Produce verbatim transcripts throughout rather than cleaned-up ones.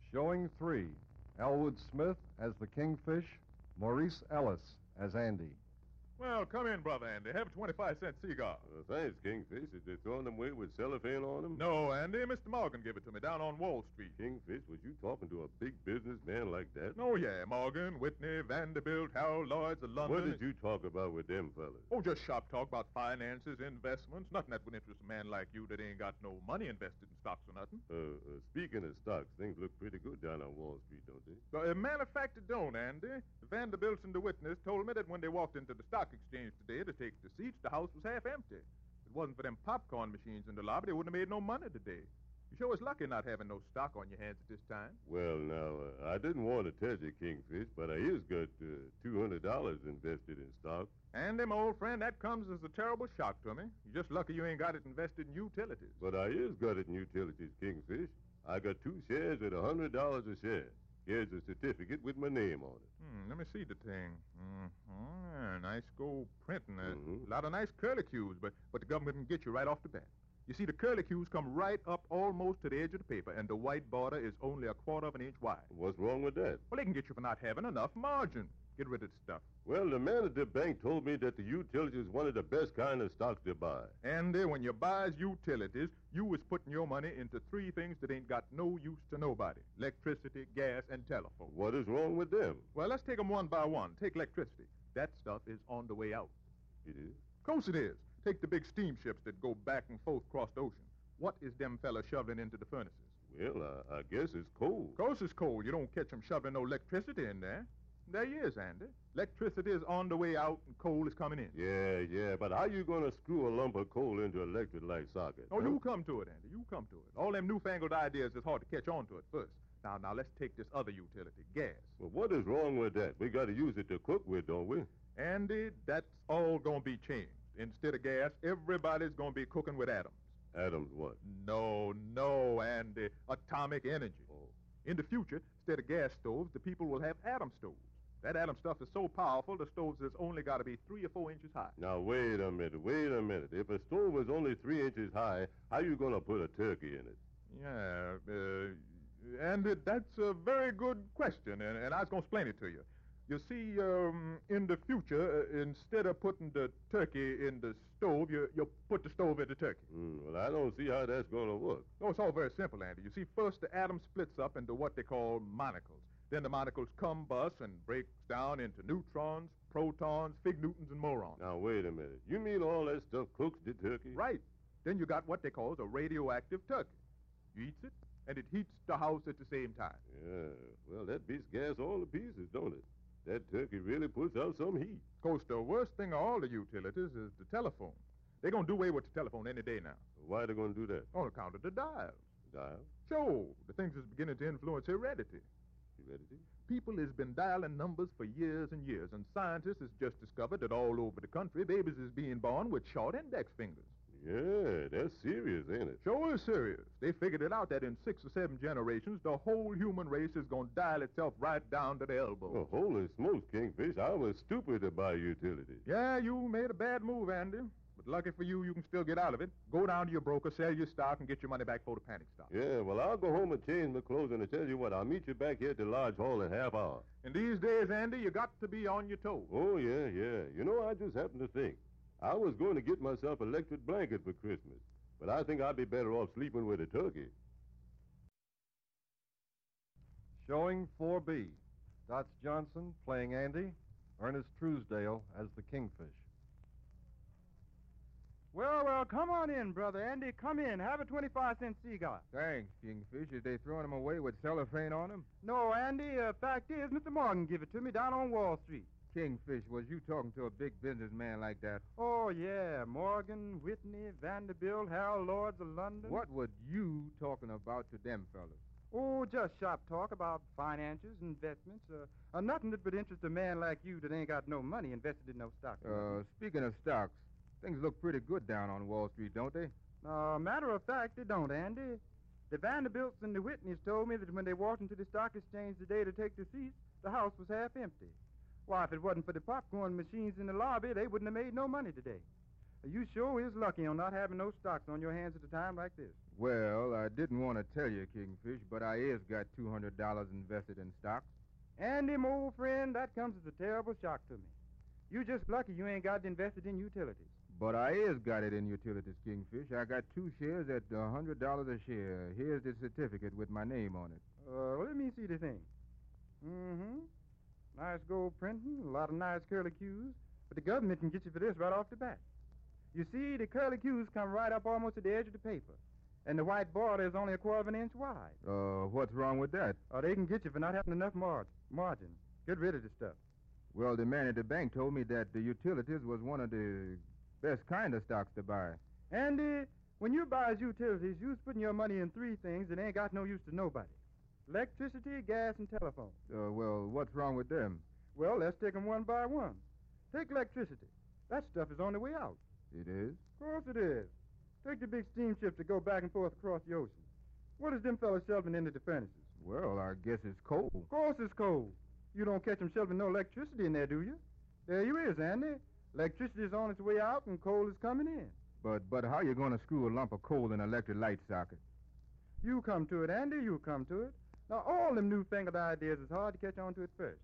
Showing three, Elwood Smith as the Kingfish, Maurice Ellis as Andy. Well, come in, Brother Andy. Have a twenty-five cent cigar. Uh, thanks, Kingfish. Is they throwing them away with cellophane on them? No, Andy. Mister Morgan gave it to me down on Wall Street. Kingfish, was you talking to a big businessman like that? Oh, yeah. Morgan, Whitney, Vanderbilt, Harold Lloyds of London. What did you talk about with them fellas? Oh, just shop talk about finances, investments. Nothing that would interest a man like you that ain't got no money invested in stocks or nothing. Uh, uh, speaking of stocks, things look pretty good down on Wall Street, don't they? But, uh, matter of fact, it don't, Andy. The Vanderbilts and the Whitneys told me that when they walked into the stock exchange today to take the seats, the house was half empty. If it wasn't for them popcorn machines in the lobby, they wouldn't have made no money today. You sure was lucky not having no stock on your hands at this time. Well, now, uh, I didn't want to tell you, Kingfish, but I is got uh, two hundred dollars invested in stock. Andy, my old friend, that comes as a terrible shock to me. You're just lucky you ain't got it invested in utilities. But I is got it in utilities, Kingfish. I got two shares at one hundred dollars a share. Here's a certificate with my name on it. Hmm, let me see the thing. Mm-hmm. Yeah, nice gold printing. A Mhm. lot of nice curlicues, but, but the government can get you right off the bat. You see, the curlicues come right up almost to the edge of the paper, and the white border is only a quarter of an inch wide. What's wrong with that? Well, they can get you for not having enough margin. Get rid of the stuff. Well, the man at the bank told me that the utilities is one of the best kind of stocks to buy. Andy, when you buys utilities, you was putting your money into three things that ain't got no use to nobody. Electricity, gas, and telephone. What is wrong with them? Well, let's take them one by one. Take electricity. That stuff is on the way out. It is? Of course it is. Take the big steamships that go back and forth across the ocean. What is them fellas shoveling into the furnaces? Well, I, I guess it's coal. Of course it's coal. You don't catch them shoveling no electricity in there. There he is, Andy. Electricity is on the way out and coal is coming in. Yeah, yeah, but how you going to screw a lump of coal into an electric light socket? Oh, huh? you come to it, Andy. You come to it. All them newfangled ideas is hard to catch on to at first. Now, now, let's take this other utility, gas. Well, what is wrong with that? We got to use it to cook with, don't we? Andy, that's all going to be changed. Instead of gas, everybody's going to be cooking with atoms. Atoms what? No, no, Andy. Atomic energy. Oh. In the future, instead of gas stoves, the people will have atom stoves. That atom stuff is so powerful, the stoves has only got to be three or four inches high. Now, wait a minute, wait a minute. If a stove is only three inches high, how you going to put a turkey in it? Yeah, uh, and uh, that's a very good question, and, and I was going to explain it to you. You see, um, in the future, uh, instead of putting the turkey in the stove, you, you put the stove in the turkey. Hmm, well, I don't see how that's going to work. No, it's all very simple, Andy. You see, first the atom splits up into what they call molecules. Then the molecules combust and breaks down into neutrons, protons, fig newtons, and morons. Now, wait a minute. You mean all that stuff cooks the turkey? Right. Then you got what they call a radioactive turkey. You eats it, and it heats the house at the same time. Yeah, well, that beats gas all to pieces, don't it? That turkey really puts out some heat. Of course, the worst thing of all the utilities is the telephone. They're going to do away with the telephone any day now. Why are they going to do that? On account of the dials. Dial? Sure, the things is beginning to influence heredity. Heredity? People has been dialing numbers for years and years, and scientists has just discovered that all over the country, babies is being born with short index fingers. Yeah, that's serious, ain't it? Sure is serious. They figured it out that in six or seven generations, the whole human race is going to dial itself right down to the elbow. Well, holy smokes, Kingfish. I was stupid to buy utilities. Yeah, you made a bad move, Andy. But lucky for you, you can still get out of it. Go down to your broker, sell your stock, and get your money back for the panic stock. Yeah, well, I'll go home and change my clothes, and I tell you what, I'll meet you back here at the lodge hall in half hour. In these days, Andy, you got to be on your toes. Oh, yeah, yeah. You know, I just happened to think. I was going to get myself an electric blanket for Christmas, but I think I'd be better off sleeping with a turkey. Showing four B, Dots Johnson playing Andy, Ernest Truesdale as the Kingfish. Well, well, come on in, Brother Andy. Come in. Have a twenty-five cent cigar. Thanks, Kingfish. Is they throwing them away with cellophane on them? No, Andy, uh, fact is, Mister Morgan give it to me down on Wall Street. Kingfish, was you talking to a big businessman like that? Oh, yeah. Morgan, Whitney, Vanderbilt, Harold Lloyds of London. What was you talking about to them fellas? Oh, just shop talk about finances, investments. Uh, uh, nothing that would interest a man like you that ain't got no money invested in no stock. Uh, speaking of stocks, things look pretty good down on Wall Street, don't they? Uh, matter of fact, they don't, Andy. The Vanderbilts and the Whitneys told me that when they walked into the stock exchange today to take the seats, the house was half empty. Why, if it wasn't for the popcorn machines in the lobby, they wouldn't have made no money today. You sure is lucky on not having no stocks on your hands at a time like this. Well, I didn't want to tell you, Kingfish, but I is got two hundred dollars invested in stocks. Andy, my old friend, that comes as a terrible shock to me. You just lucky you ain't got it invested in utilities. But I is got it in utilities, Kingfish. I got two shares at a hundred dollars a share. Here's the certificate with my name on it. Uh, let me see the thing. Mm-hmm. Nice gold printing, a lot of nice curly cues. But the government can get you for this right off the bat. You see, the curly cues come right up almost to the edge of the paper. And the white border is only a quarter of an inch wide. Uh, what's wrong with that? Or they can get you for not having enough mar- margin. Get rid of the stuff. Well, the man at the bank told me that the utilities was one of the best kind of stocks to buy. Andy, when you buys utilities, you's putting your money in three things that ain't got no use to nobody. Electricity, gas, and telephone. Uh, well, what's wrong with them? Well, let's take 'em one by one. Take electricity. That stuff is on the way out. It is? Of course it is. Take the big steamships that go back and forth across the ocean. What is them fellas shelving into the furnaces? Well, I guess it's coal. Of course it's coal. You don't catch 'em shelving no electricity in there, do you? There you is, Andy. Electricity is on its way out and coal is coming in. But but how you going to screw a lump of coal in an electric light socket? You come to it, Andy. You come to it. Now, all them newfangled ideas is hard to catch on to at first.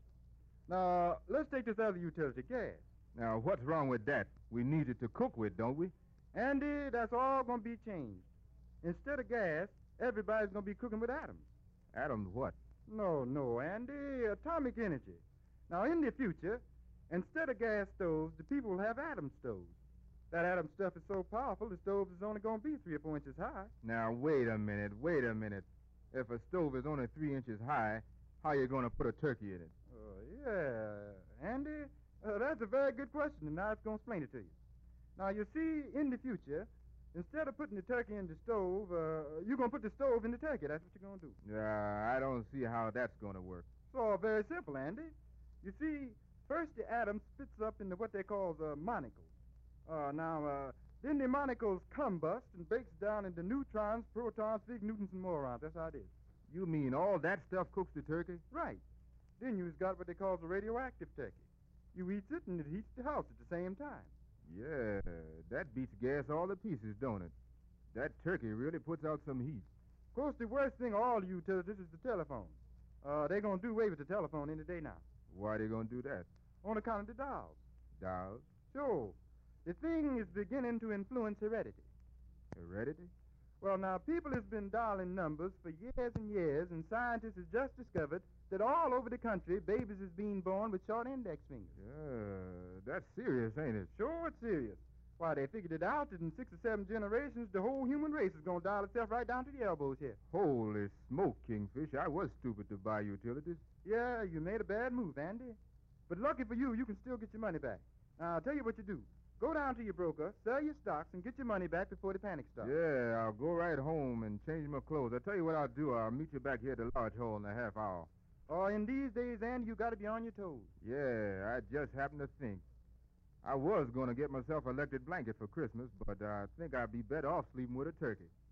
Now, let's take this other utility, gas. Now, what's wrong with that? We need it to cook with, don't we? Andy, that's all going to be changed. Instead of gas, everybody's going to be cooking with atoms. Atoms what? No, no, Andy. Atomic energy. Now, in the future, instead of gas stoves, the people will have atom stoves. That atom stuff is so powerful, the stove is only going to be three or four inches high. Now, wait a minute, wait a minute. If a stove is only three inches high, how you going to put a turkey in it? Oh, yeah. Andy, uh, that's a very good question, and now it's going to explain it to you. Now, you see, in the future, instead of putting the turkey in the stove, uh, you're going to put the stove in the turkey. That's what you're going to do. Uh, I don't see how that's going to work. It's all very simple, Andy. You see, first the atom spits up into what they call the monocle. Uh, now, uh, then the monocles combust and breaks down into neutrons, protons, big newtons, and morons. That's how it is. You mean all that stuff cooks the turkey? Right. Then you've got what they call the radioactive turkey. You eat it, and it heats the house at the same time. Yeah, that beats gas all to pieces, don't it? That turkey really puts out some heat. Of course, the worst thing of all utilities is the telephone. Uh, they're going to do away with the telephone any day now. Why are they going to do that? On account of the dials. Dials? Sure. The thing is beginning to influence heredity. Heredity? Well, now, people has been dialing numbers for years and years, and scientists has just discovered that all over the country, babies is being born with short index fingers. Yeah, that's serious, ain't it? Sure, it's serious. Why, they figured it out that in six or seven generations, the whole human race is going to dial itself right down to the elbows here. Holy smoke, Kingfish. I was stupid to buy utilities. Yeah, you made a bad move, Andy. But lucky for you, you can still get your money back. Now, I'll tell you what you do. Go down to your broker, sell your stocks, and get your money back before the panic starts. Yeah, I'll go right home and change my clothes. I'll tell you what I'll do. I'll meet you back here at the lodge hole in a half hour. Oh, in these days, Andy, you got to be on your toes. Yeah, I just happened to think. I was going to get myself an electric blanket for Christmas, but I think I'd be better off sleeping with a turkey.